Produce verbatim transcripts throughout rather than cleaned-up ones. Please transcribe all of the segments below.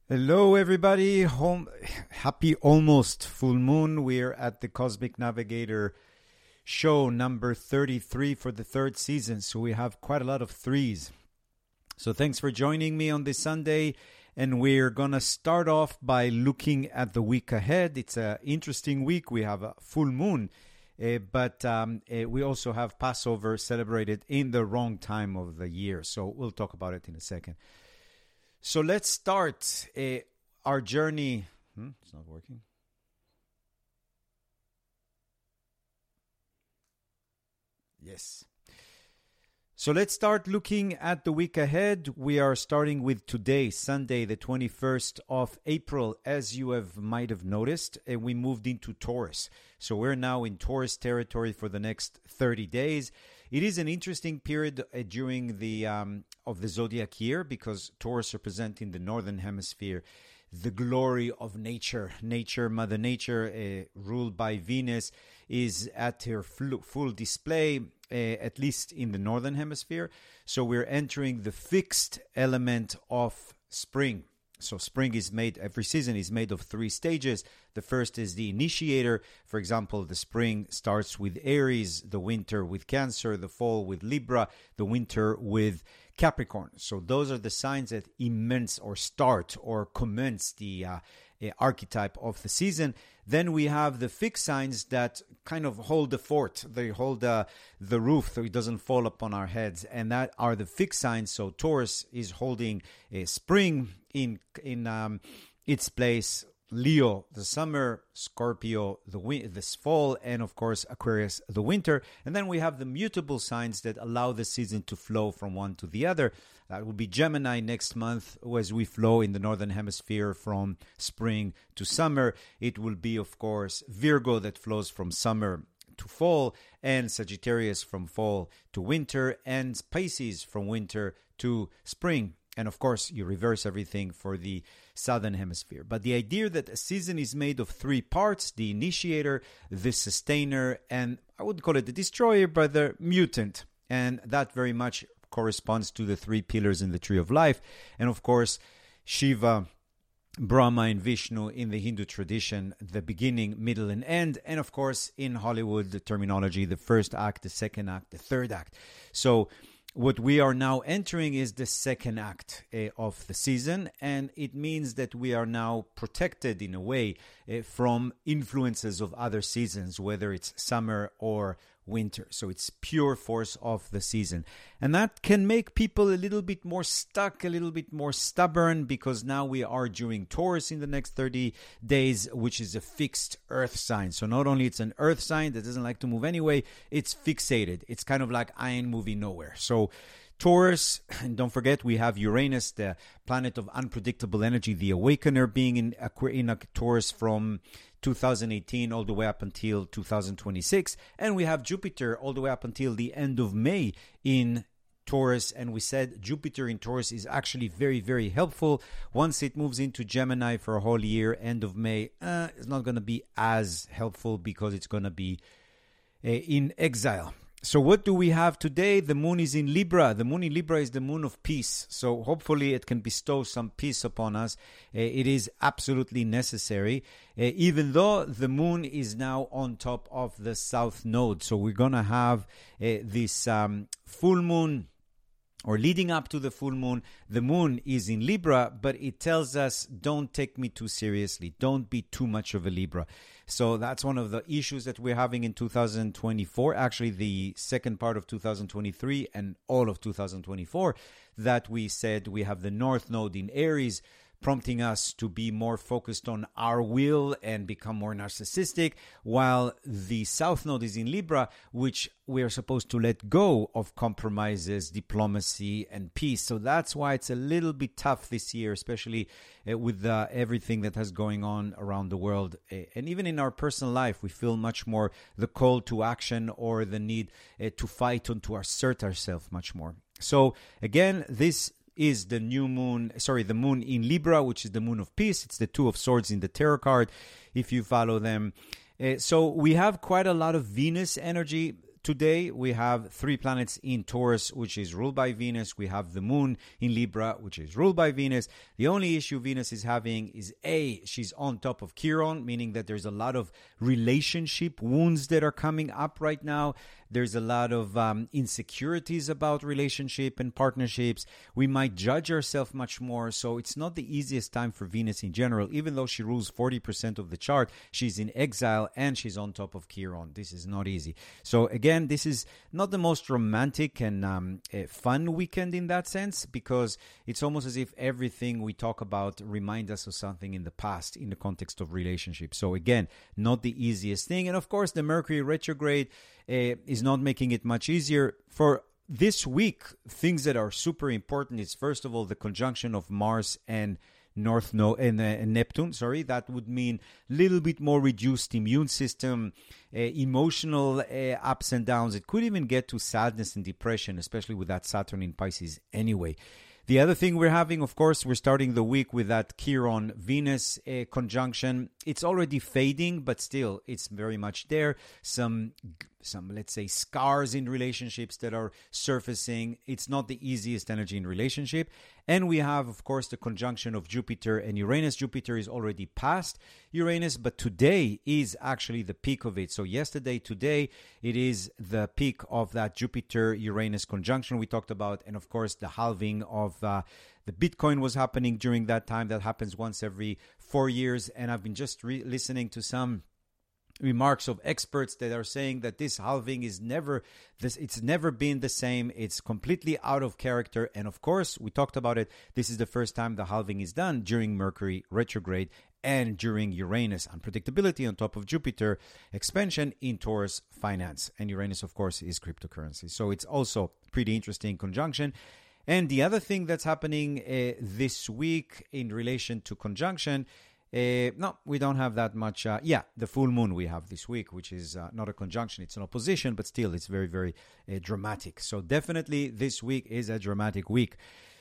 Hello, everybody. Home, happy almost full moon. We're at the Cosmic Navigator show number thirty-three for the third season. So we have quite a lot of threes. So thanks for joining me on this Sunday. And we're going to start off by looking at the week ahead. It's an interesting week. We have a full moon, uh, but um, uh, we also have Passover celebrated in the wrong time of the year. So we'll talk about it in a second. So let's start uh, our journey. Hmm, it's not working. Yes. So let's start looking at the week ahead. We are starting with today, Sunday, the twenty-first of April. As you have might have noticed, uh, we moved into Taurus. So we're now in Taurus territory for the next thirty days. It is an interesting period uh, during the um, of the zodiac year because Taurus representing the northern hemisphere, the glory of nature. Nature, Mother Nature, uh, ruled by Venus, is at her full, full display, uh, at least in the northern hemisphere. So we're entering the fixed element of spring. So spring is made, every season is made of three stages. The first is the initiator. For example, the spring starts with Aries, the winter with Cancer, the fall with Libra, the winter with Capricorn. So those are the signs that immense or start or commence the uh, uh, archetype of the season. Then we have the fixed signs that kind of hold the fort. They hold uh, the roof so it doesn't fall upon our heads. And that are the fixed signs. So Taurus is holding a spring in in um, its place. Leo, the summer, Scorpio, the win- this fall, and of course Aquarius, the winter. And then we have the mutable signs that allow the season to flow from one to the other. That will be Gemini next month as we flow in the northern hemisphere from spring to summer. It will be, of course, Virgo that flows from summer to fall, and Sagittarius from fall to winter, and Pisces from winter to spring. And of course, you reverse everything for the southern hemisphere. But the idea that a season is made of three parts, the initiator, the sustainer, and I would call it the destroyer, but the mutant. And that very much corresponds to the three pillars in the tree of life. And of course, Shiva, Brahma, and Vishnu in the Hindu tradition, the beginning, middle, and end. And of course, in Hollywood, the terminology, the first act, the second act, the third act. So what we are now entering is the second act uh, of the season, and it means that we are now protected in a way uh, from influences of other seasons, whether it's summer or winter. So it's pure force of the season. And that can make people a little bit more stuck, a little bit more stubborn, because now we are during Taurus in the next thirty days, which is a fixed earth sign. So not only it's an earth sign that doesn't like to move anyway, it's fixated. It's kind of like I ain't moving nowhere. So Taurus, and don't forget we have Uranus, the planet of unpredictable energy, the awakener, being in, in a Taurus from two thousand eighteen all the way up until two thousand twenty-six. And we have Jupiter all the way up until the end of May in Taurus. And we said Jupiter in Taurus is actually very, very helpful. Once it moves into Gemini for a whole year, end of May, uh, it's not going to be as helpful because it's going to be uh, in exile. So what do we have today? The moon is in Libra. The moon in Libra is the moon of peace. So hopefully it can bestow some peace upon us. Uh, it is absolutely necessary, uh, even though the moon is now on top of the south node. So we're going to have uh, this um, full moon, or leading up to the full moon. The moon is in Libra, but it tells us don't take me too seriously. Don't be too much of a Libra. So that's one of the issues that we're having in two thousand twenty-four, actually the second part of two thousand twenty-three and all of two thousand twenty-four, that we said we have the North Node in Aries, prompting us to be more focused on our will and become more narcissistic, while the South Node is in Libra, which we are supposed to let go of compromises, diplomacy, and peace. So that's why it's a little bit tough this year, especially uh, with uh, everything that has going on around the world. Uh, and even in our personal life, we feel much more the call to action or the need uh, to fight and to assert ourselves much more. So again, this is the new moon, sorry, the moon in Libra, which is the moon of peace. It's the Two of Swords in the tarot card, if you follow them. Uh, so we have quite a lot of Venus energy. today we have three planets in Taurus, which is ruled by Venus. We have the moon in Libra, which is ruled by Venus. The only issue Venus is having is A, she's on top of Chiron, meaning that there's a lot of relationship wounds that are coming up right now. There's a lot of um, insecurities about relationship and partnerships. We might judge ourselves much more. So it's not the easiest time for Venus in general. Even though she rules forty percent of the chart, she's in exile and she's on top of Chiron. This is not easy. So again, this is not the most romantic and um, uh, fun weekend in that sense, because it's almost as if everything we talk about reminds us of something in the past in the context of relationships. So again, not the easiest thing. And of course, the Mercury retrograde uh, is not making it much easier. For this week, things that are super important is, first of all, the conjunction of Mars and North no and, uh, and Neptune. Sorry, that would mean a little bit more reduced immune system, uh, emotional uh, ups and downs. It could even get to sadness and depression, especially with that Saturn in Pisces anyway. The other thing we're having, of course, we're starting the week with that Chiron-Venus uh, conjunction. It's already fading, but still, it's very much there. Some, some, let's say, scars in relationships that are surfacing. It's not the easiest energy in relationship. And we have, of course, the conjunction of Jupiter and Uranus. Jupiter is already past Uranus, but today is actually the peak of it. So yesterday, today, it is the peak of that Jupiter-Uranus conjunction we talked about. And, of course, the halving of Uh, the Bitcoin was happening during that time. That happens once every four years. And I've been just re- listening to some remarks of experts that are saying that this halving is never, this it's never been the same. It's completely out of character. And of course, we talked about it. This is the first time the halving is done during Mercury retrograde and during Uranus unpredictability on top of Jupiter expansion in Taurus finance. And Uranus, of course, is cryptocurrency. So it's also pretty interesting conjunction. And the other thing that's happening uh, this week in relation to conjunction, uh, no, we don't have that much. Uh, yeah, the full moon we have this week, which is uh, not a conjunction, it's an opposition, but still it's very, very uh, dramatic. So definitely this week is a dramatic week.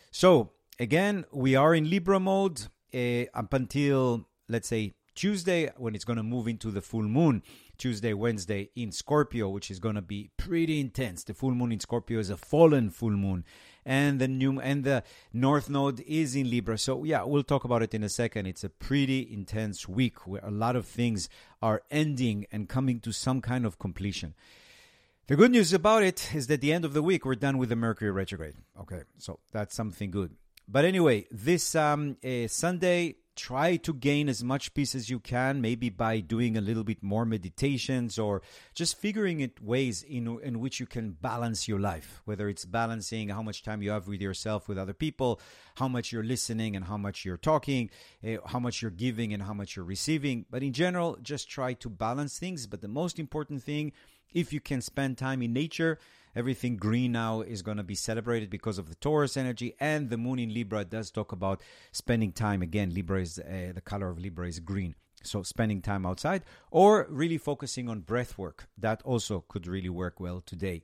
So again, we are in Libra mode uh, up until, let's say, Tuesday, when it's going to move into the full moon. Tuesday, Wednesday in Scorpio, which is going to be pretty intense. The full moon in Scorpio is a fallen full moon. And the new and the North Node is in Libra. So yeah, we'll talk about it in a second. It's a pretty intense week where a lot of things are ending and coming to some kind of completion. The good news about it is that at the end of the week, we're done with the Mercury retrograde. Okay, so that's something good. But anyway, this um, uh, Sunday, try to gain as much peace as you can, maybe by doing a little bit more meditations or just figuring out ways in, in which you can balance your life, whether it's balancing how much time you have with yourself, with other people, how much you're listening and how much you're talking, uh, how much you're giving and how much you're receiving. But in general, just try to balance things. But the most important thing, if you can spend time in nature, everything green now is going to be celebrated because of the Taurus energy, and the moon in Libra does talk about spending time. Again, Libra is uh, the color of Libra is green. So spending time outside or really focusing on breath work. That also could really work well today.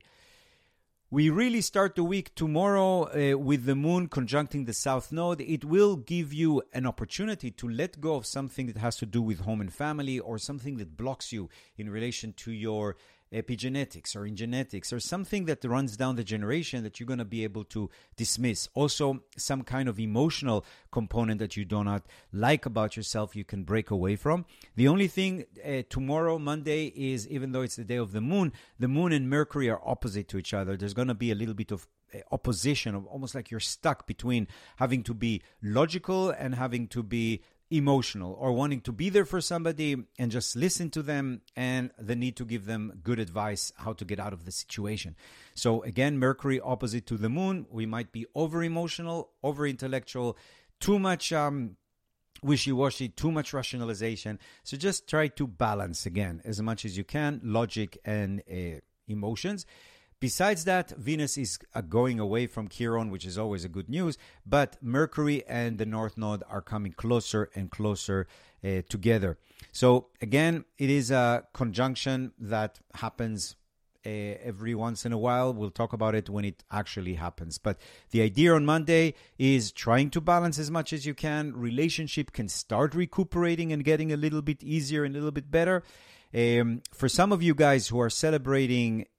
We really start the week tomorrow uh, with the moon conjuncting the south node. It will give you an opportunity to let go of something that has to do with home and family, or something that blocks you in relation to your epigenetics or in genetics, or something that runs down the generation that you're going to be able to dismiss. Also, some kind of emotional component that you do not like about yourself, you can break away from. The only thing uh, tomorrow, Monday, is even though it's the day of the moon, the moon and Mercury are opposite to each other. There's going to be a little bit of opposition, of almost like you're stuck between having to be logical and having to be emotional, or wanting to be there for somebody and just listen to them, and the need to give them good advice how to get out of the situation. So again, Mercury opposite to the moon, we might be over emotional, over intellectual, too much um, wishy-washy, too much rationalization. So just try to balance again as much as you can, logic and uh, emotions. Besides that, Venus is uh, going away from Chiron, which is always a good news, but Mercury and the North Node are coming closer and closer uh, together. So again, it is a conjunction that happens uh, every once in a while. We'll talk about it when it actually happens. But the idea on Monday is trying to balance as much as you can. Relationship can start recuperating and getting a little bit easier and a little bit better. Um, for some of you guys who are celebrating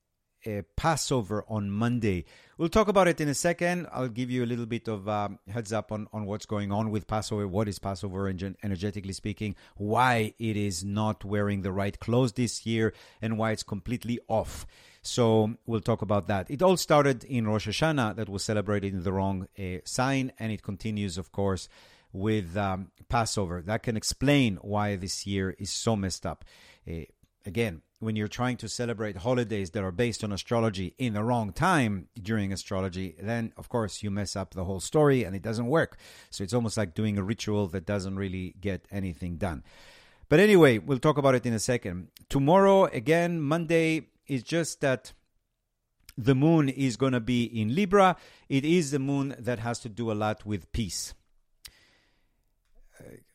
uh, Passover on Monday. We'll talk about it in a second. I'll give you a little bit of um, heads up on, on what's going on with Passover. What is Passover, energetically speaking? Why it is not wearing the right clothes this year, and why it's completely off. So we'll talk about that. It all started in Rosh Hashanah, that was celebrated in the wrong uh, sign, and it continues, of course, with um, Passover. That can explain why this year is so messed up. Uh, again, when you're trying to celebrate holidays that are based on astrology in the wrong time during astrology, then, of course, you mess up the whole story and it doesn't work. So it's almost like doing a ritual that doesn't really get anything done. But anyway, we'll talk about it in a second. Tomorrow, again, Monday, is just that the moon is going to be in Libra. It is the moon that has to do a lot with peace. Uh,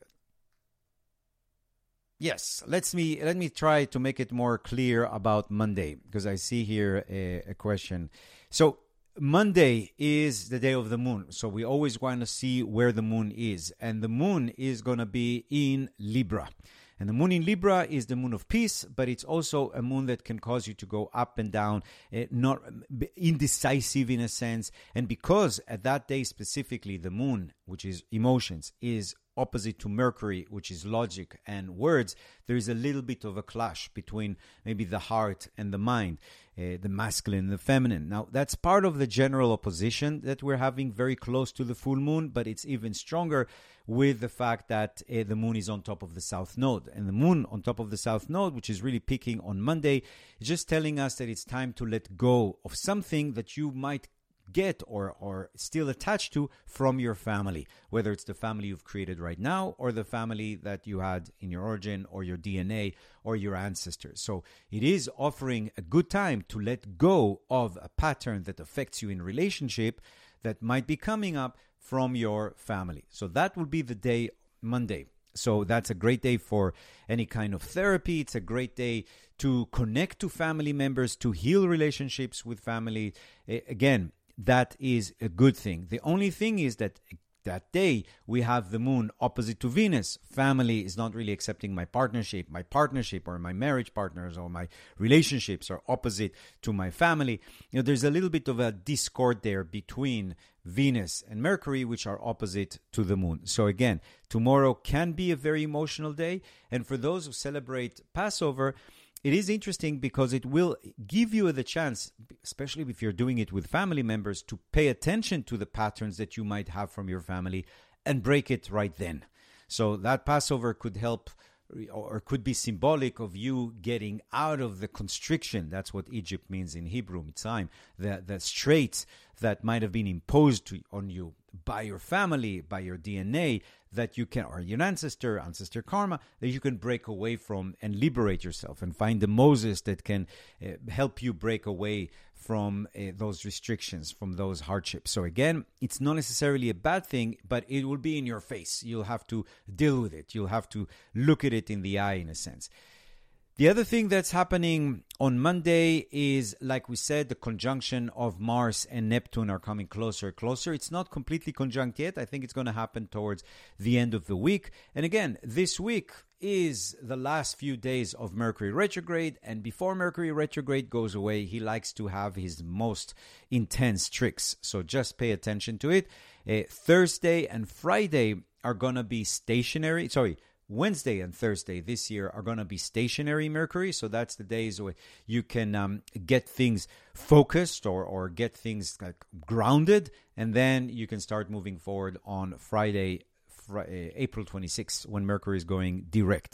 yes, let's me let me try to make it more clear about Monday, because I see here a, a question. So Monday is the day of the moon, so we always want to see where the moon is, and the moon is going to be in Libra. And the moon in Libra is the moon of peace, but it's also a moon that can cause you to go up and down, uh, not indecisive in a sense. And because at that day specifically, the moon, which is emotions, is opposite to Mercury, which is logic and words, there is a little bit of a clash between maybe the heart and the mind, uh, the masculine and the feminine. Now, that's part of the general opposition that we're having very close to the full moon, but it's even stronger with the fact that uh, the moon is on top of the south node. And the moon on top of the south node, which is really peaking on Monday, is just telling us that it's time to let go of something that you might get or or still attached to from your family, whether it's the family you've created right now or the family that you had in your origin or your D N A or your ancestors. So it is offering a good time to let go of a pattern that affects you in relationship that might be coming up from your family. So that will be the day, Monday. So that's a great day for any kind of therapy. It's a great day to connect to family members, to heal relationships with family. Again, that is a good thing. The only thing is that that day we have the moon opposite to Venus. Family is not really accepting my partnership. My partnership or my marriage partners or my relationships are opposite to my family. You know, there's a little bit of a discord there between Venus and Mercury, which are opposite to the moon. So again, tomorrow can be a very emotional day. And for those who celebrate Passover, it is interesting because it will give you the chance, especially if you're doing it with family members, to pay attention to the patterns that you might have from your family and break it right then. So that Passover could help or could be symbolic of you getting out of the constriction. That's what Egypt means in Hebrew, Mitzrayim, the, the straits that might have been imposed to, on you by your family, by your D N A, that you can, or your ancestor, ancestor karma, that you can break away from and liberate yourself and find the Moses that can uh, help you break away from uh, those restrictions, from those hardships. So again, it's not necessarily a bad thing, but it will be in your face. You'll have to deal with it. You'll have to look at it in the eye, in a sense. The other thing that's happening on Monday is, like we said, the conjunction of Mars and Neptune are coming closer and closer. It's not completely conjunct yet. I think it's going to happen towards the end of the week. And again, this week is the last few days of Mercury retrograde. And before Mercury retrograde goes away, he likes to have his most intense tricks. So just pay attention to it. Uh, Thursday and Friday are going to be stationary. Sorry. Wednesday and Thursday this year are going to be stationary Mercury. So that's the days where you can um, get things focused or, or get things like grounded. And then you can start moving forward on Friday, fr- April twenty-sixth, when Mercury is going direct.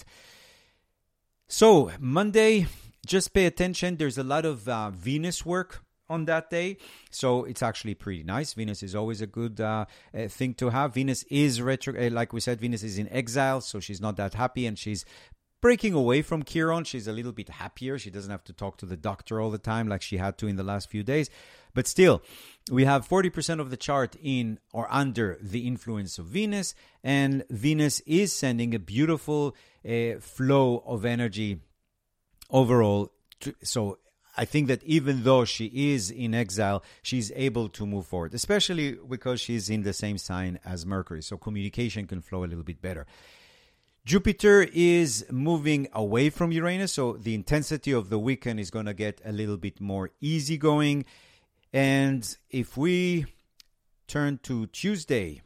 So Monday, just pay attention. There's a lot of uh, Venus work on that day, so it's actually pretty nice. Venus is always a good uh, uh, thing to have. Venus is retro, uh, like we said, Venus is in exile, so she's not that happy, and she's breaking away from Chiron. She's a little bit happier. She doesn't have to talk to the doctor all the time like she had to in the last few days. But still, we have forty percent of the chart in or under the influence of Venus, and Venus is sending a beautiful uh, flow of energy overall. To, so I think that even though she is in exile, she's able to move forward, especially because she's in the same sign as Mercury. So communication can flow a little bit better. Jupiter is moving away from Uranus, so the intensity of the weekend is going to get a little bit more easygoing. And if we turn to Tuesday,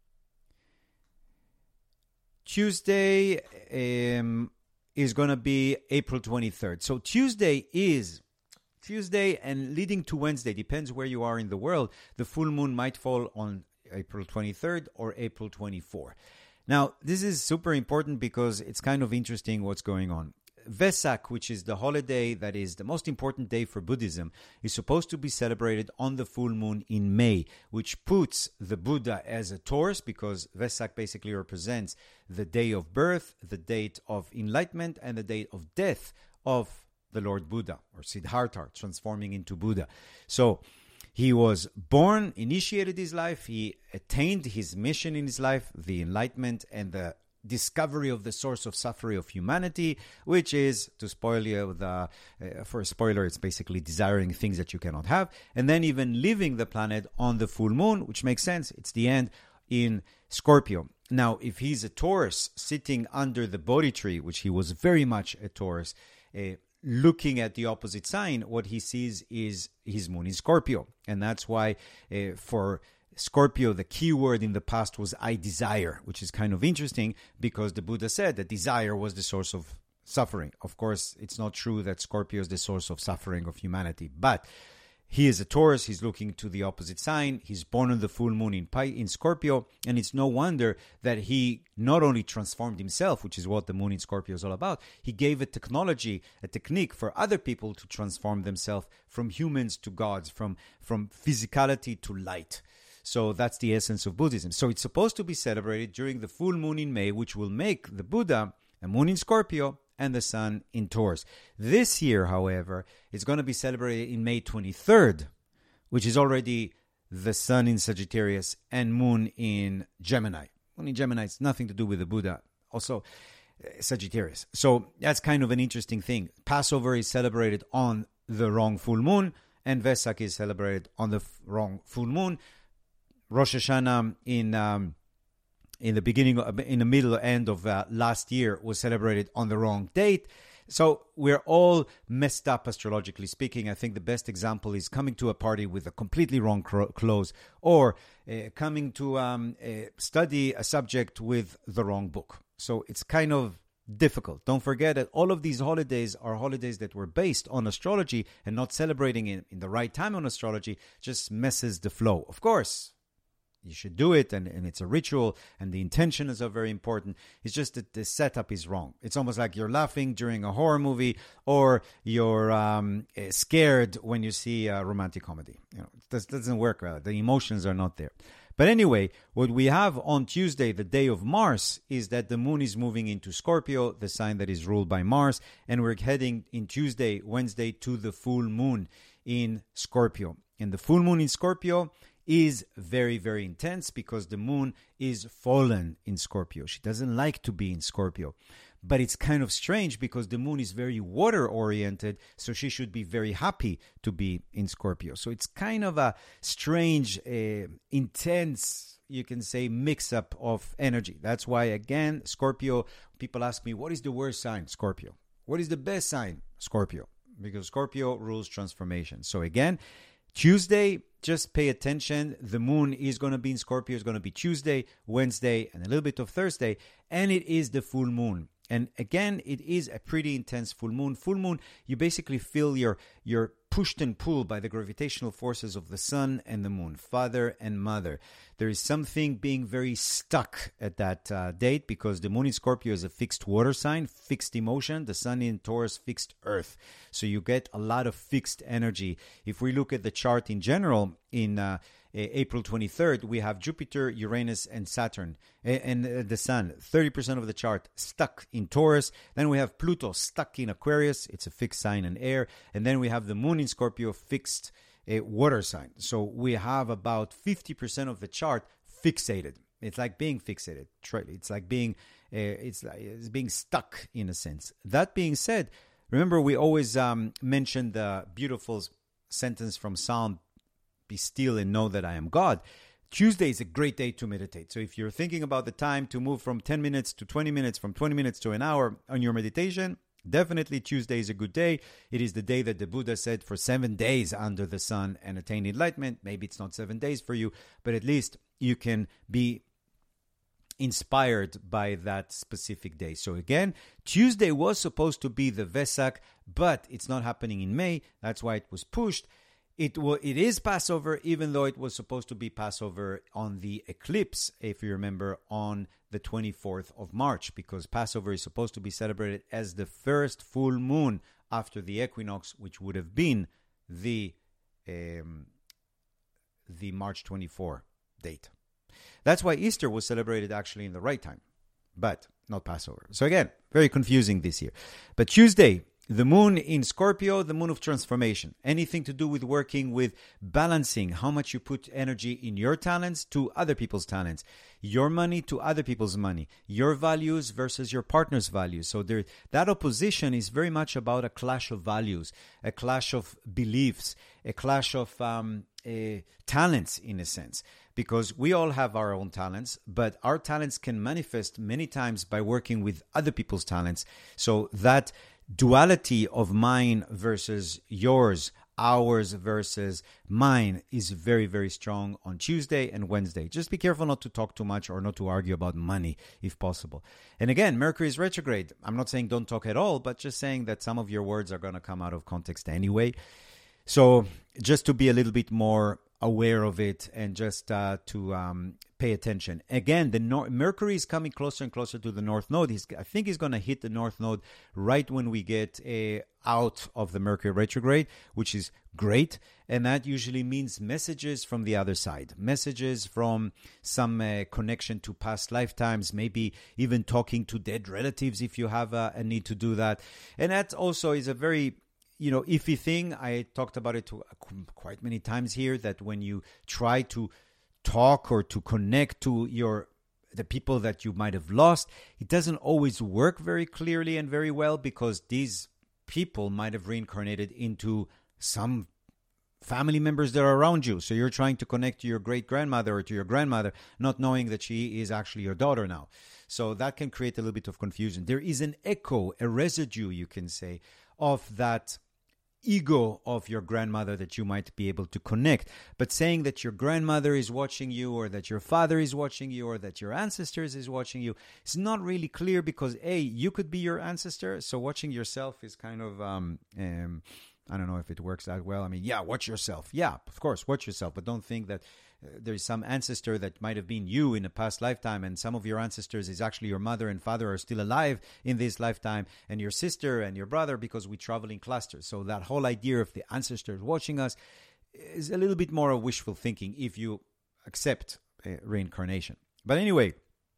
Tuesday um, is going to be April twenty-third. So Tuesday is Tuesday and leading to Wednesday, depends where you are in the world. The full moon might fall on April twenty-third or April twenty-fourth. Now, this is super important because it's kind of interesting what's going on. Vesak, which is the holiday that is the most important day for Buddhism, is supposed to be celebrated on the full moon in May, which puts the Buddha as a Taurus, because Vesak basically represents the day of birth, the date of enlightenment, and the date of death of the Lord Buddha, or Siddhartha, transforming into Buddha. So he was born, initiated his life, he attained his mission in his life, the enlightenment and the discovery of the source of suffering of humanity, which is, to spoil you, the, uh, for a spoiler, it's basically desiring things that you cannot have, and then even leaving the planet on the full moon, which makes sense. It's the end in Scorpio. Now, if he's a Taurus sitting under the Bodhi tree, which he was very much a Taurus, uh, looking at the opposite sign, what he sees is his moon in Scorpio. And that's why uh, for Scorpio, the key word in the past was I desire, which is kind of interesting because the Buddha said that desire was the source of suffering. Of course, it's not true that Scorpio is the source of suffering of humanity, but he is a Taurus. He's looking to the opposite sign. He's born on the full moon in Pi- in Scorpio, and it's no wonder that he not only transformed himself, which is what the moon in Scorpio is all about, he gave a technology, a technique for other people to transform themselves from humans to gods, from, from physicality to light. So that's the essence of Buddhism. So it's supposed to be celebrated during the full moon in May, which will make the Buddha a moon in Scorpio and the sun in Taurus. This year, however, it's going to be celebrated in May twenty-third, which is already the sun in Sagittarius and moon in Gemini. Moon in Gemini has nothing to do with the Buddha, also uh, Sagittarius. So that's kind of an interesting thing. Passover is celebrated on the wrong full moon, and Vesak is celebrated on the f- wrong full moon. Rosh Hashanah in um, in the beginning, in the middle end of uh, last year was celebrated on the wrong date. So we're all messed up astrologically speaking. I think the best example is coming to a party with a completely wrong cro- clothes, or uh, coming to um, uh, study a subject with the wrong book. So it's kind of difficult. Don't forget that all of these holidays are holidays that were based on astrology, and not celebrating it in the right time on astrology just messes the flow. Of course, you should do it, and, and it's a ritual, and the intentions are very important. It's just that the setup is wrong. It's almost like you're laughing during a horror movie, or you're um, scared when you see a romantic comedy. You know, it doesn't work well. The emotions are not there. But anyway, what we have on Tuesday, the day of Mars, is that the moon is moving into Scorpio, the sign that is ruled by Mars, and we're heading in Tuesday, Wednesday, to the full moon in Scorpio. And the full moon in Scorpio is very, very intense because the moon is fallen in Scorpio. She doesn't like to be in Scorpio. But it's kind of strange because the moon is very water-oriented, so she should be very happy to be in Scorpio. So it's kind of a strange, uh, intense, you can say, mix-up of energy. That's why, again, Scorpio, people ask me, what is the worst sign? Scorpio. What is the best sign? Scorpio. Because Scorpio rules transformation. So again, Tuesday, just pay attention. The moon is going to be in Scorpio. It's going to be Tuesday, Wednesday, and a little bit of Thursday. And it is the full moon. And again, it is a pretty intense full moon. Full moon, you basically feel you're, you're pushed and pulled by the gravitational forces of the sun and the moon, father and mother. There is something being very stuck at that uh, date because the moon in Scorpio is a fixed water sign, fixed emotion. The sun in Taurus, fixed earth. So you get a lot of fixed energy. If we look at the chart in general, in uh, April twenty-third, we have Jupiter, Uranus, and Saturn, and the Sun, thirty percent of the chart stuck in Taurus. Then we have Pluto stuck in Aquarius. It's a fixed sign and air. And then we have the moon in Scorpio, fixed uh, water sign. So we have about fifty percent of the chart fixated. It's like being fixated. It's like being, uh, it's, like, it's being stuck in a sense. That being said, remember we always um, mention the beautiful sentence from Psalm, be still and know that I am God. Tuesday is a great day to meditate. So if you're thinking about the time to move from ten minutes to twenty minutes, from twenty minutes to an hour on your meditation, definitely Tuesday is a good day. It is the day that the Buddha said for seven days under the sun and attain enlightenment. Maybe it's not seven days for you, but at least you can be inspired by that specific day. So again, Tuesday was supposed to be the Vesak, but it's not happening in May. That's why it was pushed. It w- it is Passover, even though it was supposed to be Passover on the eclipse, if you remember, on the twenty-fourth of March, because Passover is supposed to be celebrated as the first full moon after the equinox, which would have been the um, the March twenty-fourth date. That's why Easter was celebrated actually in the right time, but not Passover. So again, very confusing this year. But Tuesday, the moon in Scorpio, the moon of transformation. Anything to do with working with balancing how much you put energy in your talents to other people's talents, your money to other people's money, your values versus your partner's values. So there, that opposition is very much about a clash of values, a clash of beliefs, a clash of um, uh, talents in a sense. Because we all have our own talents, but our talents can manifest many times by working with other people's talents. So that duality of mine versus yours, ours versus mine, is very, very strong on Tuesday and Wednesday. Just be careful not to talk too much or not to argue about money if possible. And again, Mercury is retrograde. I'm not saying don't talk at all, but just saying that some of your words are going to come out of context anyway. So just to be a little bit more aware of it and just uh, to um, pay attention. Again, the nor- Mercury is coming closer and closer to the North Node. He's, I think he's going to hit the North Node right when we get uh, out of the Mercury retrograde, which is great. And that usually means messages from the other side, messages from some uh, connection to past lifetimes, maybe even talking to dead relatives if you have a, a need to do that. And that also is a very you know, iffy thing. I talked about it to, uh, quite many times here, that when you try to talk or to connect to your the people that you might have lost, it doesn't always work very clearly and very well, because these people might have reincarnated into some family members that are around you. So you're trying to connect to your great-grandmother or to your grandmother, not knowing that she is actually your daughter now. So that can create a little bit of confusion. There is an echo, a residue, you can say, of that ego of your grandmother that you might be able to connect. But saying that your grandmother is watching you, or that your father is watching you, or that your ancestors is watching you, it's not really clear, because A, you could be your ancestor, so watching yourself is kind of um, um I don't know if it works that well. I mean, yeah, watch yourself. Yeah, of course, watch yourself, but don't think that uh, there's some ancestor that might have been you in a past lifetime, and some of your ancestors is actually your mother and father are still alive in this lifetime, and your sister and your brother, because we travel in clusters. So that whole idea of the ancestors watching us is a little bit more of wishful thinking if you accept uh, reincarnation. But anyway,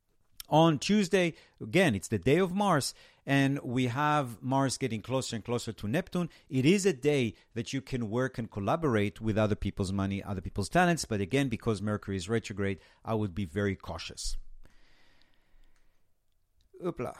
on Tuesday, again, it's the day of Mars, and we have Mars getting closer and closer to Neptune. It is a day that you can work and collaborate with other people's money, other people's talents. But again, because Mercury is retrograde, I would be very cautious. Oopla.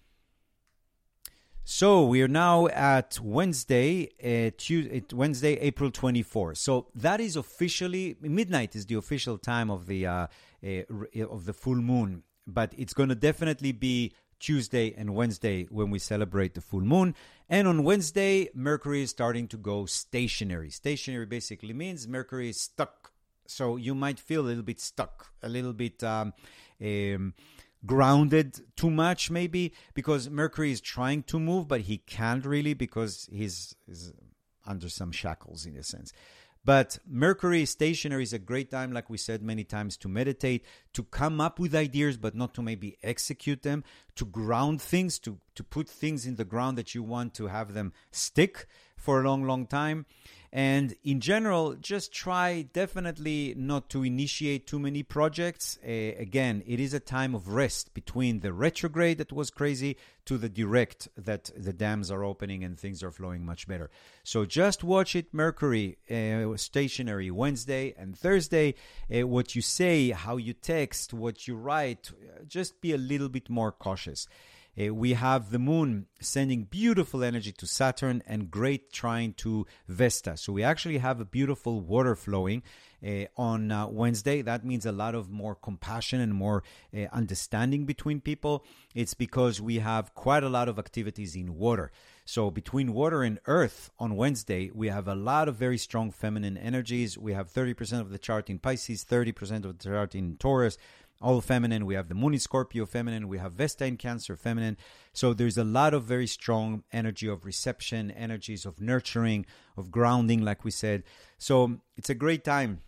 So we are now at Wednesday, uh, Tuesday, Wednesday, April twenty-fourth. So that is officially, midnight is the official time of the uh, uh, of the full moon. But it's going to definitely be Tuesday and Wednesday when we celebrate the full moon. And on Wednesday, Mercury is starting to go stationary. Stationary basically means Mercury is stuck. So you might feel a little bit stuck, a little bit um, um, grounded too much maybe, because Mercury is trying to move, but he can't really, because he's, he's under some shackles in a sense. But Mercury stationary is a great time, like we said many times, to meditate, to come up with ideas, but not to maybe execute them, to ground things, to, to put things in the ground that you want to have them stick for a long, long time. And in general, just try definitely not to initiate too many projects. Uh, again, it is a time of rest between the retrograde that was crazy to the direct that the dams are opening and things are flowing much better. So just watch it, Mercury, uh, stationary Wednesday and Thursday. Uh, what you say, how you text, what you write, uh, just be a little bit more cautious. Uh, we have the moon sending beautiful energy to Saturn and great trine to Vesta. So we actually have a beautiful water flowing uh, on uh, Wednesday. That means a lot of more compassion and more uh, understanding between people. It's because we have quite a lot of activities in water. So between water and earth on Wednesday, we have a lot of very strong feminine energies. We have thirty percent of the chart in Pisces, thirty percent of the chart in Taurus, all feminine. We have the moon in Scorpio, feminine. We have Vesta in Cancer, feminine. So there's a lot of very strong energy of reception, energies of nurturing, of grounding, like we said. So it's a great time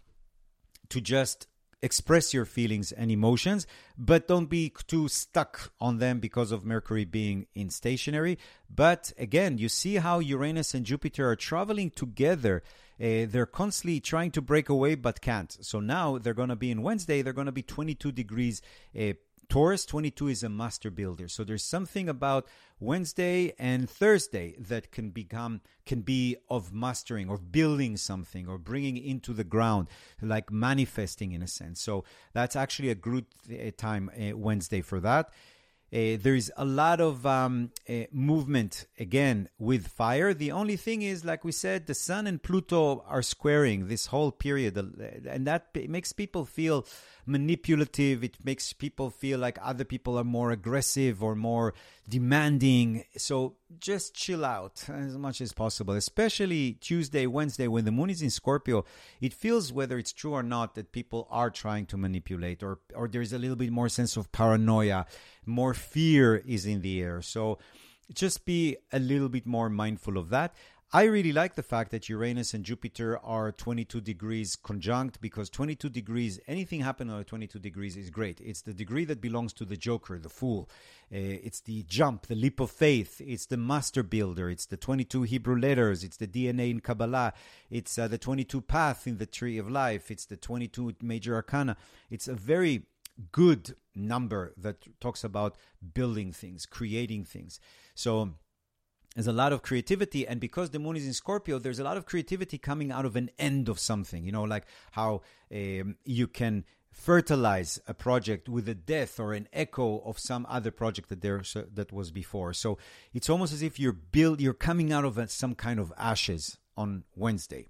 to just express your feelings and emotions, but don't be too stuck on them because of Mercury being in stationary. But again, you see how Uranus and Jupiter are traveling together. Uh, they're constantly trying to break away, but can't. So now they're going to be in Wednesday, they're going to be twenty-two degrees uh, Taurus. twenty-two is a master builder. So there's something about Wednesday and Thursday that can become, can be of mastering or building something or bringing into the ground, like manifesting in a sense. So that's actually a good uh, time, uh, Wednesday, for that. Uh, there's a lot of um, uh, movement, again, with fire. The only thing is, like we said, the Sun and Pluto are squaring this whole period. And that makes people feel manipulative. It makes people feel like other people are more aggressive or more demanding. So just chill out as much as possible, especially Tuesday, Wednesday, when the moon is in Scorpio. It feels, whether it's true or not, that people are trying to manipulate, or, or there's a little bit more sense of paranoia, more fear is in the air. So just be a little bit more mindful of that. I really like the fact that Uranus and Jupiter are twenty-two degrees conjunct, because twenty-two degrees, anything happening on twenty-two degrees is great. It's the degree that belongs to the Joker, the Fool. Uh, it's the jump, the leap of faith. It's the master builder. It's the twenty-two Hebrew letters. It's the D N A in Kabbalah. It's uh, the twenty-two path in the Tree of Life. It's the twenty-two major arcana. It's a very good number that talks about building things, creating things. So there's a lot of creativity, and because the moon is in Scorpio, there's a lot of creativity coming out of an end of something. You know, like how um, you can fertilize a project with a death or an echo of some other project that there that was before. So it's almost as if you're build, you're coming out of some kind of ashes on Wednesday.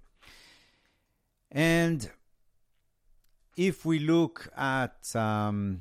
And if we look at um,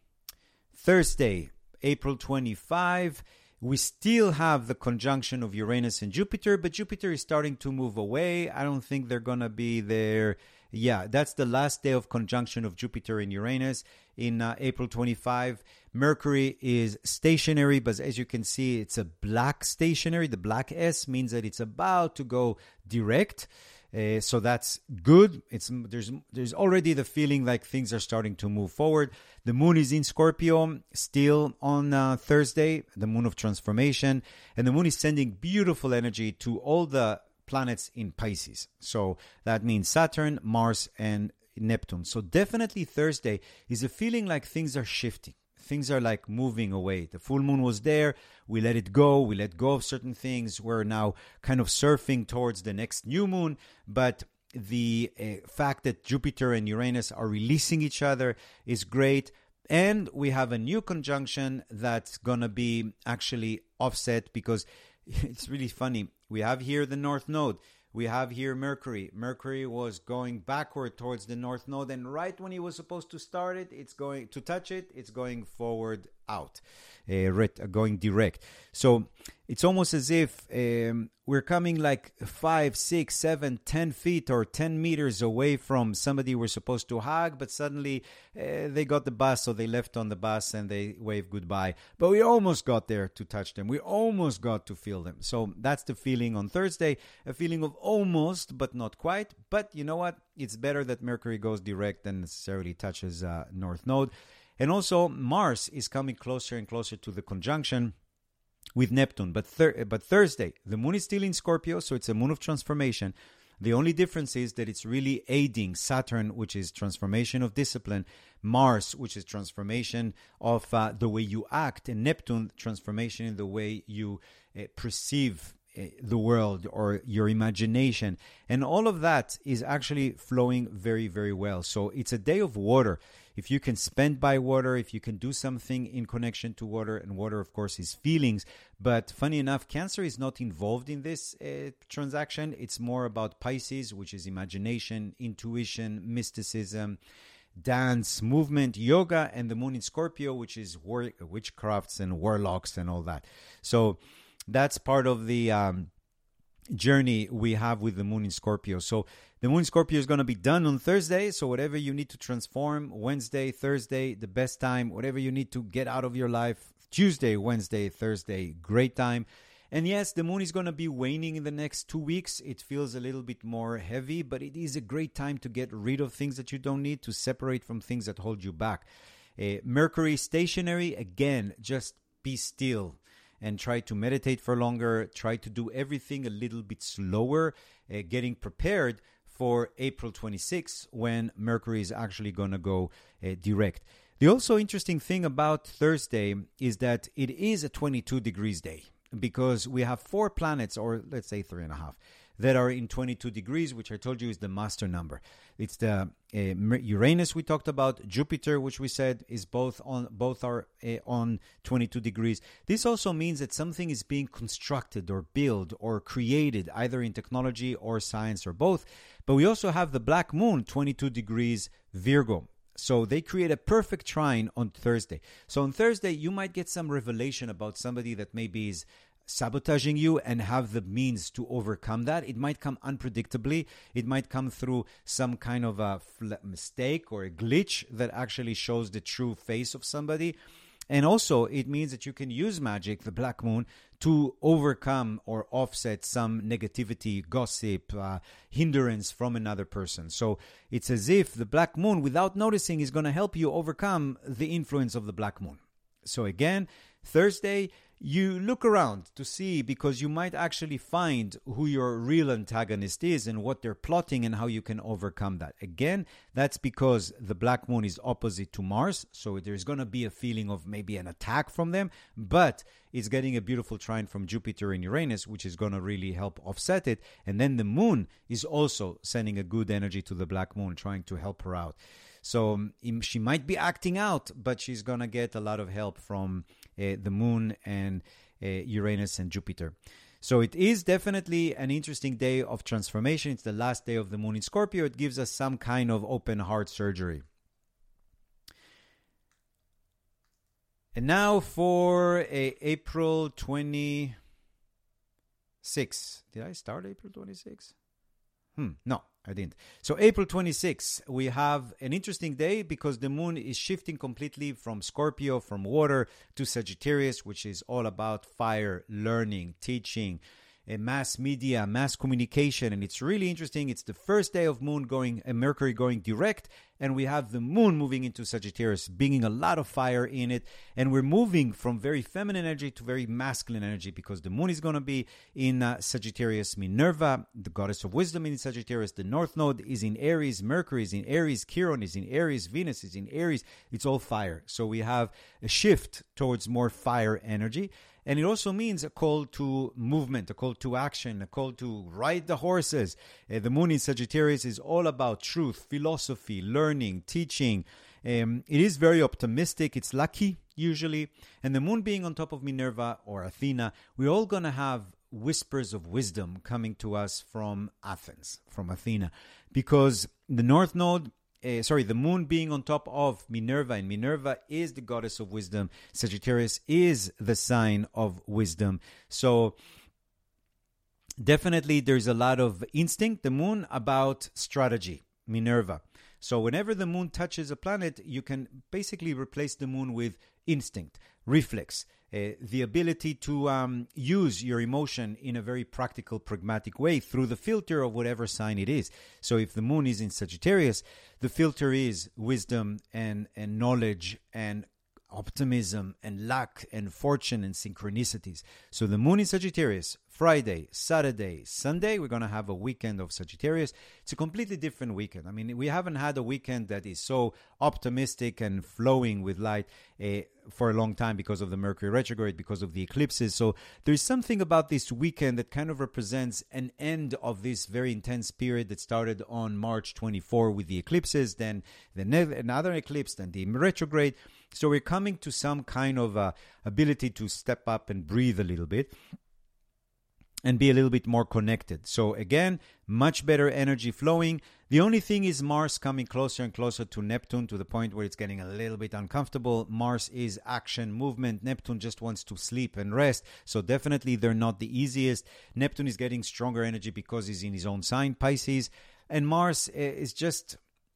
Thursday, April twenty-fifth, we still have the conjunction of Uranus and Jupiter, but Jupiter is starting to move away. I don't think they're going to be there. Yeah, that's the last day of conjunction of Jupiter and Uranus in uh, April twenty-fifth. Mercury is stationary, but as you can see, it's a black stationary. The black S means that it's about to go direct. Uh, so that's good. It's there's there's already the feeling like things are starting to move forward. The moon is in Scorpio still on uh, Thursday, the moon of transformation, and the moon is sending beautiful energy to all the planets in Pisces. So that means Saturn, Mars, and Neptune. So definitely Thursday is a feeling like things are shifting. Things are like moving away. The full moon was there. We let it go. We let go of certain things. We're now kind of surfing towards the next new moon. But the uh, fact that Jupiter and Uranus are releasing each other is great. And we have a new conjunction that's going to be actually offset, because it's really funny. We have here the North Node. We have here Mercury. Mercury was going backward towards the North Node, and right when he was supposed to start it, it's going to touch it, it's going forward out, uh, going direct. So it's almost as if um, we're coming like five, six, seven, ten feet or ten meters away from somebody we're supposed to hug, but suddenly uh, they got the bus, so they left on the bus and they waved goodbye. But we almost got there to touch them. We almost got to feel them. So that's the feeling on Thursday, a feeling of almost, but not quite. But you know what? It's better that Mercury goes direct than necessarily touches uh, North Node. And also, Mars is coming closer and closer to the conjunction with Neptune. But thir- but Thursday, the moon is still in Scorpio, so it's a moon of transformation. The only difference is that it's really aiding Saturn, which is transformation of discipline, Mars, which is transformation of uh, the way you act, and Neptune, transformation in the way you uh, perceive the world or your imagination. And all of that is actually flowing very, very well. So it's a day of water. If you can spend by water, if you can do something in connection to water, and water, of course, is feelings. But funny enough, Cancer is not involved in this uh, transaction. It's more about Pisces, which is imagination, intuition, mysticism, dance, movement, yoga, and the moon in Scorpio, which is war- witchcrafts and warlocks and all that. So that's part of the um, journey we have with the moon in Scorpio. So the moon in Scorpio is going to be done on Thursday. So whatever you need to transform, Wednesday, Thursday, the best time. Whatever you need to get out of your life, Tuesday, Wednesday, Thursday, great time. And yes, the moon is going to be waning in the next two weeks. It feels a little bit more heavy, but it is a great time to get rid of things that you don't need, to separate from things that hold you back. Uh, Mercury stationary, again, just be still and try to meditate for longer. Try to do everything a little bit slower, uh, getting prepared for April twenty-sixth when Mercury is actually going to go uh, direct. The also interesting thing about Thursday is that it is a twenty-two degrees day, because we have four planets, or let's say three and a half, that are in twenty-two degrees, which I told you is the master number. It's the uh, Uranus we talked about, Jupiter, which we said is both on both are uh, on twenty-two degrees. This also means that something is being constructed or built or created, either in technology or science or both. But we also have the black moon, twenty-two degrees Virgo. So they create a perfect trine on Thursday. So on Thursday, you might get some revelation about somebody that maybe is sabotaging you and have the means to overcome that. It might come unpredictably. It might come through some kind of a mistake or a glitch that actually shows the true face of somebody. And also, it means that you can use magic, the black moon, to overcome or offset some negativity, gossip, uh, hindrance from another person. So it's as if the black moon, without noticing, is going to help you overcome the influence of the black moon. So again, Thursday, you look around to see, because you might actually find who your real antagonist is and what they're plotting and how you can overcome that. Again, that's because the black moon is opposite to Mars, so there's going to be a feeling of maybe an attack from them, but it's getting a beautiful trine from Jupiter and Uranus, which is going to really help offset it. And then the moon is also sending a good energy to the black moon, trying to help her out. So um, she might be acting out, but she's going to get a lot of help from uh, the moon and uh, Uranus and Jupiter. So it is definitely an interesting day of transformation. It's the last day of the moon in Scorpio. It gives us some kind of open heart surgery. And now for uh, April twenty-sixth. Did I start April twenty-sixth? Hmm, no, I didn't. So April twenty-sixth, we have an interesting day because the moon is shifting completely from Scorpio, from water, to Sagittarius, which is all about fire, learning, teaching, uh, mass media, mass communication. And it's really interesting. It's the first day of moon going, uh, Mercury going direct, and we have the moon moving into Sagittarius, bringing a lot of fire in it. And we're moving from very feminine energy to very masculine energy, because the moon is going to be in uh, Sagittarius. Minerva, the goddess of wisdom, in Sagittarius. The North Node is in Aries. Mercury is in Aries. Chiron is in Aries. Venus is in Aries. It's all fire. So we have a shift towards more fire energy. And it also means a call to movement, a call to action, a call to ride the horses. Uh, the moon in Sagittarius is all about truth, philosophy, learning, teaching. Um, it is very optimistic. It's lucky, usually. And the moon being on top of Minerva or Athena, we're all going to have whispers of wisdom coming to us from Athens, from Athena. Because the North Node... Uh, sorry, the moon being on top of Minerva, and Minerva is the goddess of wisdom. Sagittarius is the sign of wisdom. So definitely there's a lot of instinct, the moon, about strategy, Minerva. So whenever the moon touches a planet, you can basically replace the moon with instinct, reflex, uh, the ability to um, use your emotion in a very practical, pragmatic way through the filter of whatever sign it is. So if the moon is in Sagittarius, the filter is wisdom and, and knowledge and optimism and luck and fortune and synchronicities. So the moon in Sagittarius, Friday, Saturday, Sunday, we're going to have a weekend of Sagittarius. It's a completely different weekend. I mean, we haven't had a weekend that is so optimistic and flowing with light uh, for a long time because of the Mercury retrograde, because of the eclipses. So there's something about this weekend that kind of represents an end of this very intense period that started on March twenty-fourth with the eclipses, then the ne- another eclipse, then the retrograde. So we're coming to some kind of uh, ability to step up and breathe a little bit and be a little bit more connected. So again, much better energy flowing. The only thing is Mars coming closer and closer to Neptune to the point where it's getting a little bit uncomfortable. Mars is action, movement. Neptune just wants to sleep and rest. So definitely they're not the easiest. Neptune is getting stronger energy because he's in his own sign, Pisces. And Mars is just,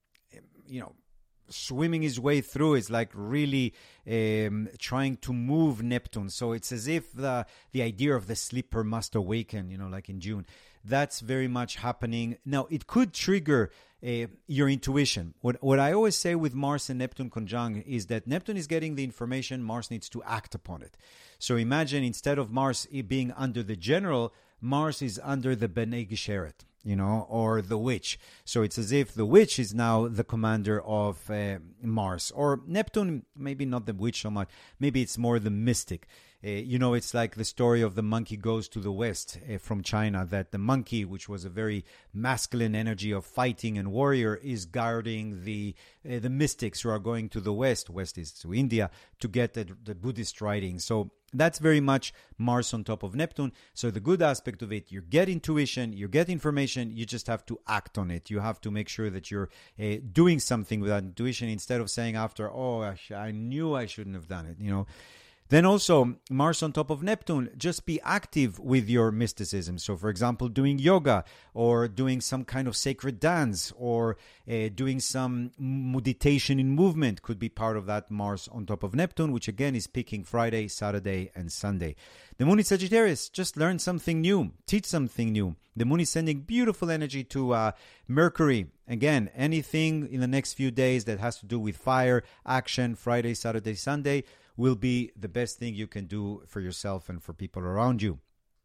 you know, swimming his way through. It's like really um, trying to move Neptune. So it's as if the the idea of the sleeper must awaken, you know, like in June. That's very much happening. Now, it could trigger uh, your intuition. What what I always say with Mars and Neptune conjunct is that Neptune is getting the information, Mars needs to act upon it. So imagine instead of Mars being under the general, Mars is under the Bnei Gesheret, you know, or the witch. So it's as if the witch is now the commander of uh, Mars. Or Neptune, maybe not the witch so much. Maybe it's more the mystic. Uh, you know, it's like the story of the monkey goes to the west uh, from China, that the monkey, which was a very masculine energy of fighting and warrior, is guarding the uh, the mystics who are going to the west. West is to India to get the, the Buddhist writings. So that's very much Mars on top of Neptune. So the good aspect of it, you get intuition, you get information, you just have to act on it. You have to make sure that you're uh, doing something with that intuition instead of saying after, oh, I, sh- I knew I shouldn't have done it, you know. Then also, Mars on top of Neptune, just be active with your mysticism. So, for example, doing yoga or doing some kind of sacred dance or uh, doing some meditation in movement could be part of that Mars on top of Neptune, which again is peaking Friday, Saturday, and Sunday. The Moon in Sagittarius, just learn something new, teach something new. The Moon is sending beautiful energy to uh, Mercury. Again, anything in the next few days that has to do with fire, action, Friday, Saturday, Sunday, will be the best thing you can do for yourself and for people around you.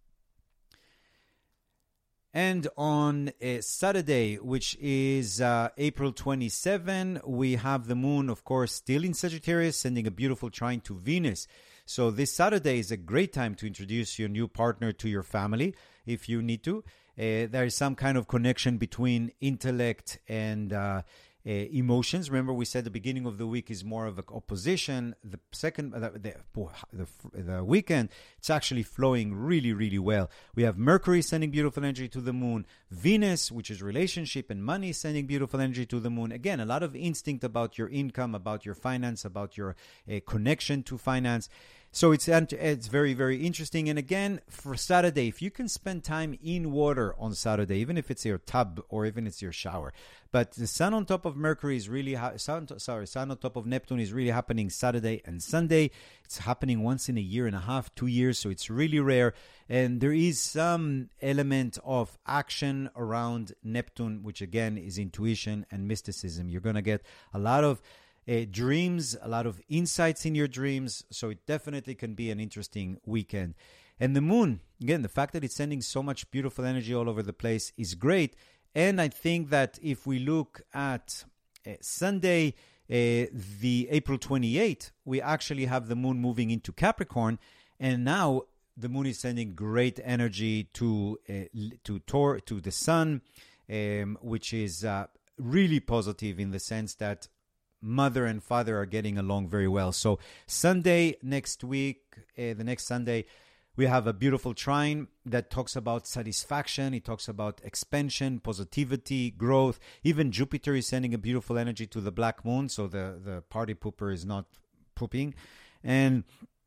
And on a Saturday, which is uh, April twenty-seventh, we have the Moon, of course, still in Sagittarius, sending a beautiful trine to Venus. So this Saturday is a great time to introduce your new partner to your family, if you need to. Uh, there is some kind of connection between intellect and uh, uh, emotions. Remember, we said the beginning of the week is more of an opposition. The second, uh, the, the, the, the weekend, it's actually flowing really, really well. We have Mercury sending beautiful energy to the Moon. Venus, which is relationship and money, sending beautiful energy to the Moon. Again, a lot of instinct about your income, about your finance, about your uh, connection to finance. So it's it's very, very interesting. And again, for Saturday, if you can spend time in water on Saturday, even if it's your tub or even it's your shower. But the sun on top of Mercury is really, ha- sun, sorry, sun on top of Neptune is really happening Saturday and Sunday. It's happening once in a year and a half, two years. So it's really rare. And there is some element of action around Neptune, which again is intuition and mysticism. You're going to get a lot of Uh, dreams, a lot of insights in your dreams. So it definitely can be an interesting weekend. And the Moon, again, the fact that it's sending so much beautiful energy all over the place is great. And I think that if we look at uh, Sunday, uh, the April twenty-eighth, we actually have the Moon moving into Capricorn. And now the Moon is sending great energy to uh, to Tor, to the Sun, um, which is uh, really positive in the sense that mother and father are getting along very well. So Sunday next week, uh, the next Sunday, we have a beautiful trine that talks about satisfaction. It talks about expansion, positivity, growth. Even Jupiter is sending a beautiful energy to the black moon, so the, the party pooper is not pooping. And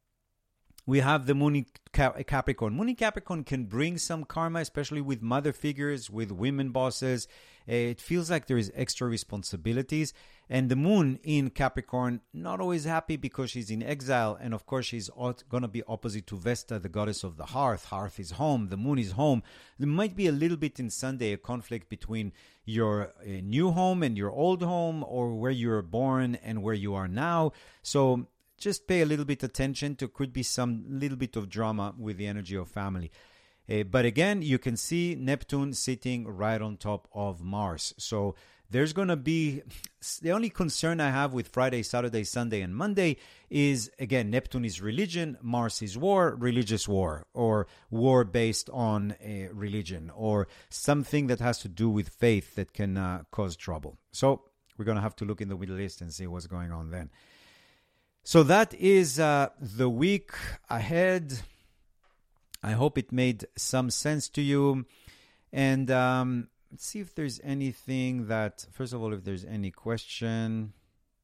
we have the Moon in Capricorn. Moon in Capricorn can bring some karma, especially with mother figures, with women bosses. It feels like there is extra responsibilities. And the Moon in Capricorn, not always happy because she's in exile. And of course, she's going to be opposite to Vesta, the goddess of the hearth. Hearth is home. The Moon is home. There might be a little bit in Sunday, a conflict between your uh, new home and your old home, or where you were born and where you are now. So just pay a little bit attention to, could be some little bit of drama with the energy of family. Uh, but again, you can see Neptune sitting right on top of Mars. So there's going to be, the only concern I have with Friday, Saturday, Sunday, and Monday is, again, Neptune is religion, Mars is war, religious war, or war based on a religion, or something that has to do with faith that can uh, cause trouble. So we're going to have to look in the Middle East and see what's going on then. So that is uh, the week ahead. I hope it made some sense to you. And um, let's see if there's anything that, first of all, if there's any question.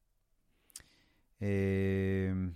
Um,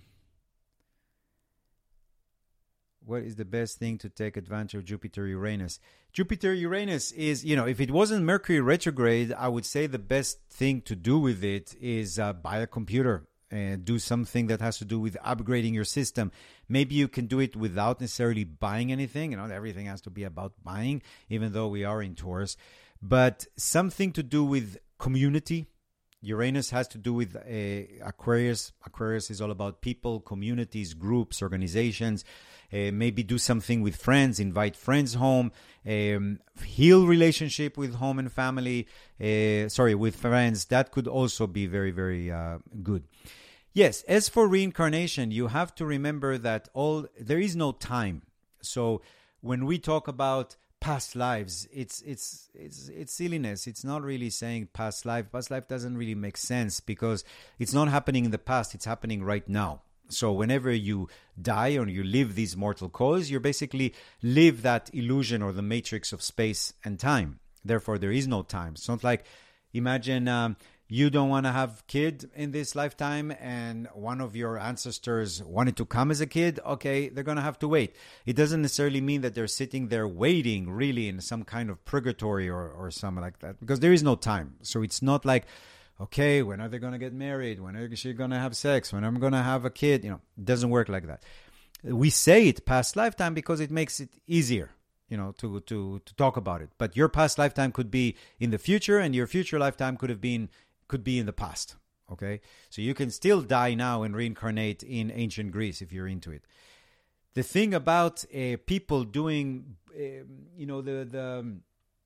what is the best thing to take advantage of Jupiter Uranus? Jupiter Uranus is, you know, if it wasn't Mercury retrograde, I would say the best thing to do with it is uh, buy a computer. And do something that has to do with upgrading your system. Maybe you can do it without necessarily buying anything. You know, everything has to be about buying, even though we are in Taurus. But something to do with community. Uranus has to do with uh, Aquarius. Aquarius is all about people, communities, groups, organizations. Uh, maybe do something with friends, invite friends home, um, heal relationship with home and family, uh, sorry, with friends. That could also be very, very uh, good. Yes, as for reincarnation, you have to remember that all there is no time. So when we talk about past lives, it's it's it's it's silliness. It's not really saying past life. Past life doesn't really make sense because it's not happening in the past. It's happening right now. So whenever you die or you live these mortal coils, you basically live that illusion or the matrix of space and time. Therefore, there is no time. It's not like, imagine um, you don't want to have kid in this lifetime and one of your ancestors wanted to come as a kid. Okay, they're going to have to wait. It doesn't necessarily mean that they're sitting there waiting really in some kind of purgatory or, or something like that because there is no time. So it's not like, okay, when are they going to get married? When are she going to have sex? When I'm going to have a kid? You know, it doesn't work like that. We say it past lifetime because it makes it easier, you know, to, to, to talk about it. But your past lifetime could be in the future and your future lifetime could have been, could be in the past. Okay. So you can still die now and reincarnate in ancient Greece if you're into it. The thing about uh, people doing, uh, you know, the, the,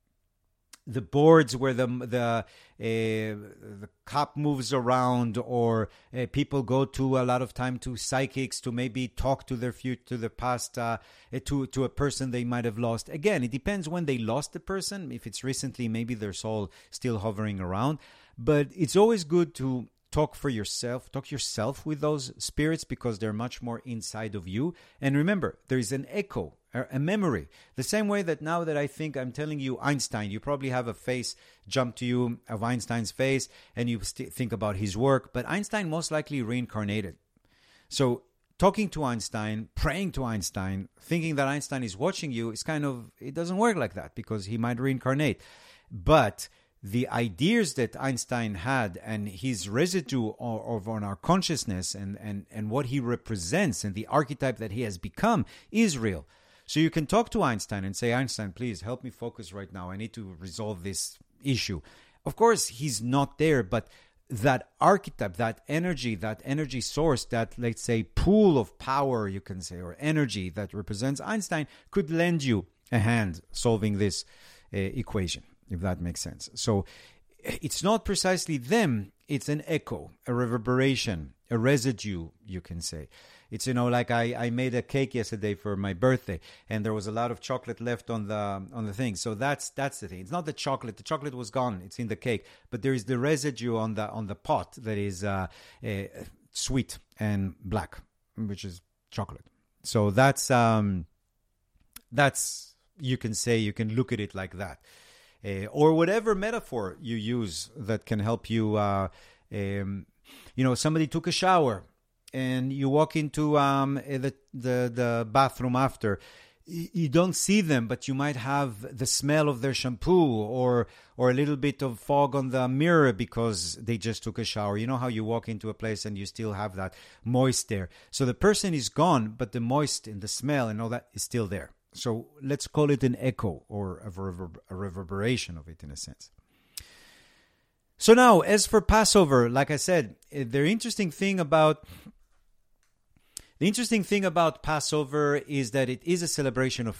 the boards where the the uh, the cup moves around, or uh, people go to a lot of time to psychics to maybe talk to their future, to the past, uh, to to a person they might have lost. Again, it depends when they lost the person. If it's recently, maybe their soul still hovering around. But it's always good to talk for yourself, talk yourself with those spirits because they're much more inside of you. And remember, there is an echo, a memory. The same way that now that I think I'm telling you Einstein, you probably have a face jump to you of Einstein's face and you st- think about his work. But Einstein most likely reincarnated. So talking to Einstein, praying to Einstein, thinking that Einstein is watching you is kind of, it doesn't work like that because he might reincarnate. But the ideas that Einstein had and his residue of on our consciousness and, and, and what he represents and the archetype that he has become is real. So you can talk to Einstein and say, Einstein, please help me focus right now. I need to resolve this issue. Of course, he's not there, but that archetype, that energy, that energy source, that, let's say, pool of power, you can say, or energy that represents Einstein could lend you a hand solving this uh, equation, if that makes sense. So it's not precisely them. It's an echo, a reverberation, a residue, you can say. It's, you know, like I, I made a cake yesterday for my birthday, and there was a lot of chocolate left on the on the thing. So that's that's the thing. It's not the chocolate. The chocolate was gone. It's in the cake, but there is the residue on the on the pot that is uh, uh, sweet and black, which is chocolate. So that's um, that's you can say you can look at it like that. Uh, or whatever metaphor you use that can help you. Uh, um, you know, somebody took a shower and you walk into um, the, the the bathroom after. You don't see them, but you might have the smell of their shampoo or or a little bit of fog on the mirror because they just took a shower. You know how you walk into a place and you still have that moist there. So the person is gone, but the moist and the smell and all that is still there. So let's call it an echo or a, reverber- a reverberation of it in a sense. So now, as for Passover, like I said, the interesting thing about the interesting thing about Passover is that it is a celebration of freedom.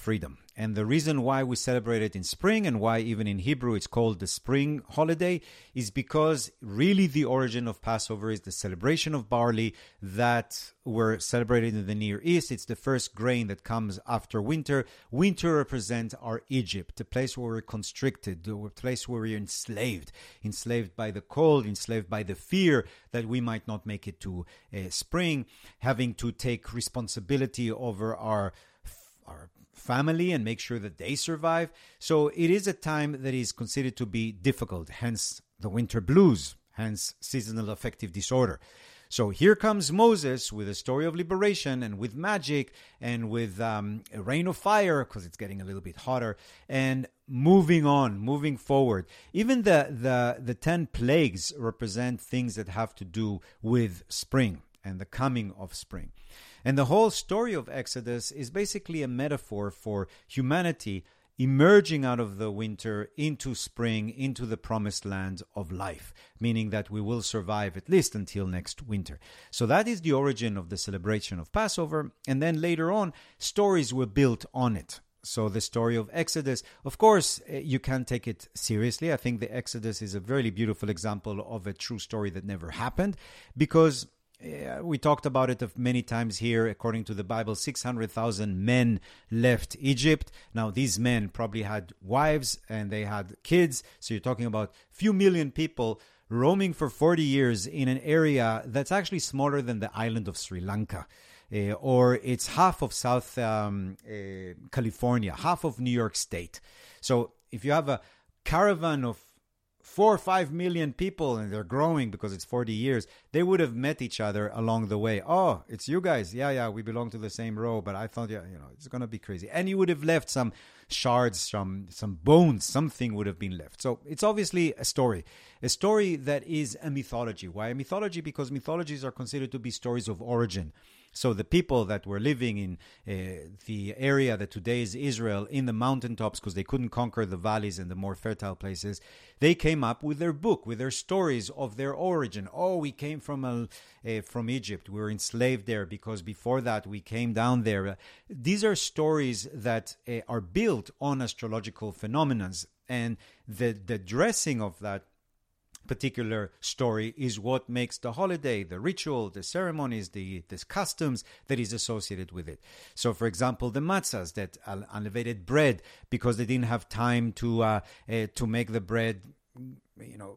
And the reason why we celebrate it in spring and why even in Hebrew it's called the spring holiday is because really the origin of Passover is the celebration of barley that were celebrated in the Near East. It's the first grain that comes after winter. Winter represents our Egypt, the place where we're constricted, the place where we're enslaved, enslaved by the cold, enslaved by the fear that we might not make it to uh, spring, having to take responsibility over our our family and make sure that they survive. So it is a time that is considered to be difficult, hence the winter blues, hence seasonal affective disorder. So here comes Moses with a story of liberation and with magic and with um, a rain of fire because it's getting a little bit hotter and moving on, moving forward. Even the, the, the ten plagues represent things that have to do with spring and the coming of spring. And the whole story of Exodus is basically a metaphor for humanity emerging out of the winter into spring, into the promised land of life, meaning that we will survive at least until next winter. So that is the origin of the celebration of Passover. And then later on, stories were built on it. So the story of Exodus, of course, you can't take it seriously. I think the Exodus is a very beautiful example of a true story that never happened because Yeah, we talked about it many times here. According to the Bible, six hundred thousand men left Egypt. Now, these men probably had wives and they had kids. So you're talking about a few million people roaming for forty years in an area that's actually smaller than the island of Sri Lanka. Uh, or it's half of South um, uh, California, half of New York State. So if you have a caravan of four or five million people and they're growing because it's forty years, they would have met each other along the way. Oh, it's you guys. Yeah, yeah, we belong to the same row, but I thought, yeah, you know, it's going to be crazy. And you would have left some shards, some, some bones, something would have been left. So it's obviously a story, a story that is a mythology. Why a mythology? Because mythologies are considered to be stories of origin. So the people that were living in uh, the area that today is Israel, in the mountaintops, because they couldn't conquer the valleys and the more fertile places, they came up with their book, with their stories of their origin. Oh, we came from a, uh, from Egypt. We were enslaved there because before that we came down there. These are stories that uh, are built on astrological phenomena, and the the dressing of that particular story is what makes the holiday, the ritual, the ceremonies, the, the customs that is associated with it. So, for example, the matzahs, that unleavened bread, because they didn't have time to uh, uh, to make the bread, you know,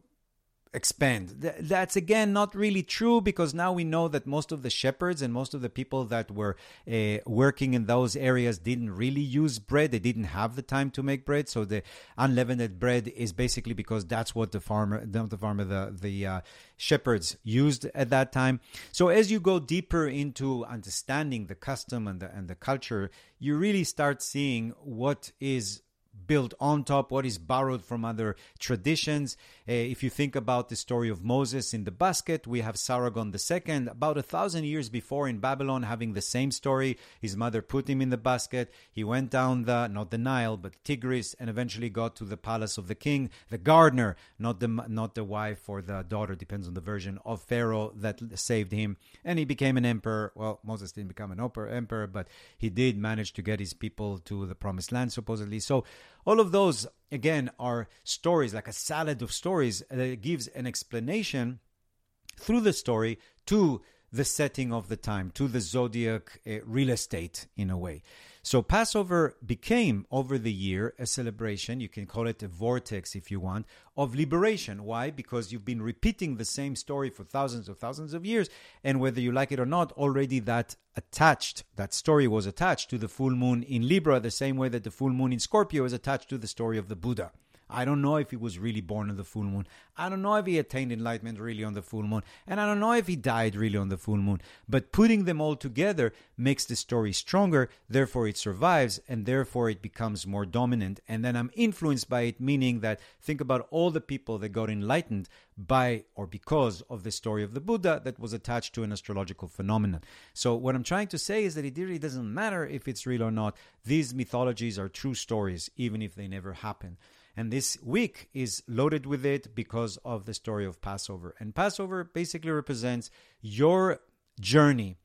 expand. Th- that's again not really true, because now we know that most of the shepherds and most of the people that were uh, working in those areas didn't really use bread. They didn't have the time to make bread. So the unleavened bread is basically because that's what the farmer, not the farmer, the, the uh, shepherds used at that time. So as you go deeper into understanding the custom and the, and the culture, you really start seeing what is built on top, what is borrowed from other traditions. Uh, if you think about the story of Moses in the basket, we have Sargon the Second, about a thousand years before in Babylon, having the same story. His mother put him in the basket. He went down the, not the Nile, but Tigris, and eventually got to the palace of the king, the gardener, not the not the wife or the daughter, depends on the version, of Pharaoh that saved him. And he became an emperor. Well, Moses didn't become an emperor, but he did manage to get his people to the promised land, supposedly. So all of those, again, are stories, like a salad of stories that gives an explanation through the story to the setting of the time, to the zodiac uh, real estate in a way. So Passover became, over the year, a celebration, you can call it a vortex if you want, of liberation. Why? Because you've been repeating the same story for thousands of thousands of years, and whether you like it or not, already that attached, that story was attached to the full moon in Libra, the same way that the full moon in Scorpio is attached to the story of the Buddha. I don't know if he was really born on the full moon. I don't know if he attained enlightenment really on the full moon. And I don't know if he died really on the full moon. But putting them all together makes the story stronger. Therefore, it survives. And therefore, it becomes more dominant. And then I'm influenced by it, meaning that think about all the people that got enlightened by or because of the story of the Buddha that was attached to an astrological phenomenon. So what I'm trying to say is that it really doesn't matter if it's real or not. These mythologies are true stories, even if they never happen. And this week is loaded with it because of the story of Passover. And Passover basically represents your journey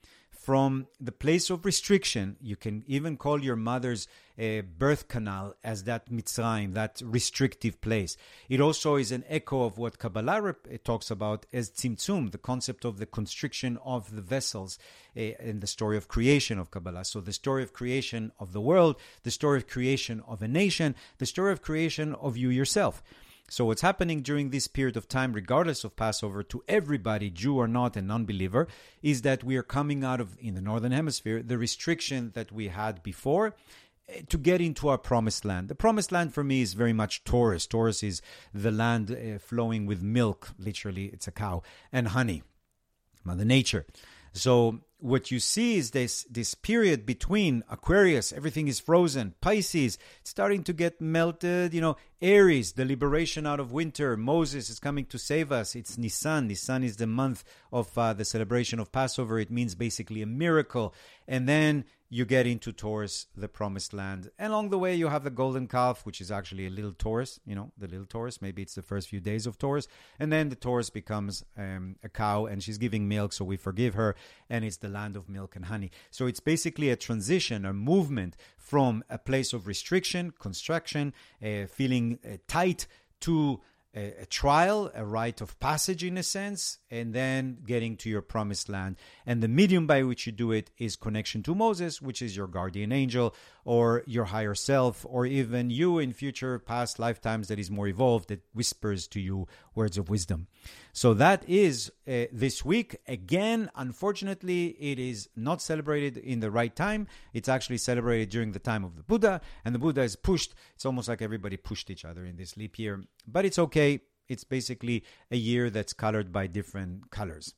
from the place of restriction. You can even call your mother's uh, birth canal as that Mitzrayim, that restrictive place. It also is an echo of what Kabbalah rep- talks about as Tzimtzum, the concept of the constriction of the vessels uh, in the story of creation of Kabbalah. So the story of creation of the world, the story of creation of a nation, the story of creation of you yourself. So what's happening during this period of time, regardless of Passover, to everybody, Jew or not, and non-believer, is that we are coming out of, in the Northern Hemisphere, the restriction that we had before to get into our promised land. The promised land for me is very much Taurus. Taurus is the land uh, flowing with milk, literally, it's a cow, and honey, Mother Nature. So what you see is this this period between Aquarius, everything is frozen, Pisces, it's starting to get melted, you know, Aries, the liberation out of winter, Moses is coming to save us, it's Nisan, Nisan is the month of uh, the celebration of Passover, it means basically a miracle, and then you get into Taurus, the promised land. And along the way, you have the golden calf, which is actually a little Taurus, you know, the little Taurus. Maybe it's the first few days of Taurus. And then the Taurus becomes um, a cow, and she's giving milk, so we forgive her. And it's the land of milk and honey. So it's basically a transition, a movement from a place of restriction, constriction, uh, feeling uh, tight, to a, a trial, a rite of passage in a sense, and then getting to your promised land. And the medium by which you do it is connection to Moses, which is your guardian angel or your higher self, or even you in future past lifetimes that is more evolved, that whispers to you words of wisdom. So that is uh, this week. Again, unfortunately, it is not celebrated in the right time. It's actually celebrated during the time of the Buddha, and the Buddha is pushed. It's almost like everybody pushed each other in this leap year, but it's okay. It's basically a year that's colored by different colors.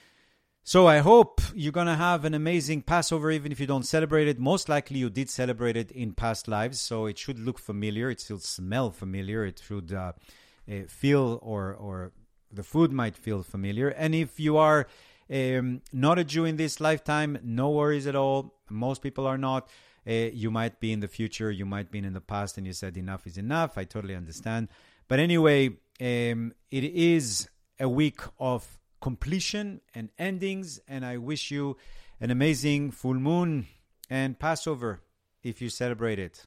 So I hope you're going to have an amazing Passover, even if you don't celebrate it. Most likely you did celebrate it in past lives, so it should look familiar. It should smell familiar. It should uh, uh, feel, or or the food might feel familiar. And if you are um, not a Jew in this lifetime, no worries at all. Most people are not. Uh, you might be in the future. You might be in the past, and you said enough is enough. I totally understand. But anyway, um, it is a week of completion and endings, and I wish you an amazing full moon and Passover if you celebrate it.